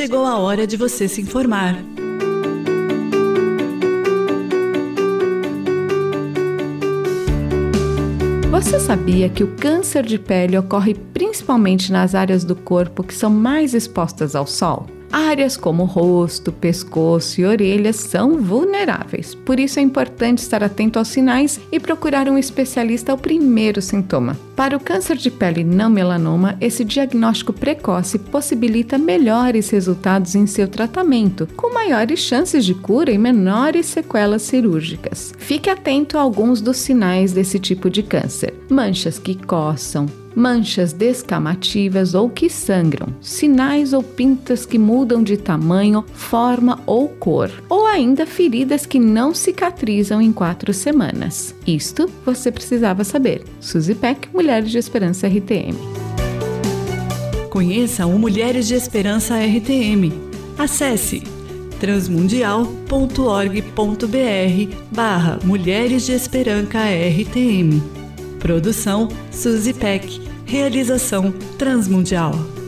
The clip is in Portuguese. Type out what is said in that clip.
chegou a hora de você se informar. Você sabia que o câncer de pele ocorre principalmente nas áreas do corpo que são mais expostas ao sol? Áreas como rosto, pescoço e orelhas são vulneráveis, por isso é importante estar atento aos sinais e procurar um especialista ao primeiro sintoma. Para o câncer de pele não melanoma, esse diagnóstico precoce possibilita melhores resultados em seu tratamento, com maiores chances de cura e menores sequelas cirúrgicas. Fique atento a alguns dos sinais desse tipo de câncer: manchas que coçam, manchas descamativas ou que sangram, sinais ou pintas que mudam de tamanho, forma ou cor, ou ainda feridas que não cicatrizam em 4 semanas. Isto você precisava saber. Suzy Peck, Mulheres de Esperança RTM. Conheça o Mulheres de Esperança RTM. Acesse transmundial.org.br/Mulheres de Esperança RTM. Produção Suzy Peck. Realização Transmundial.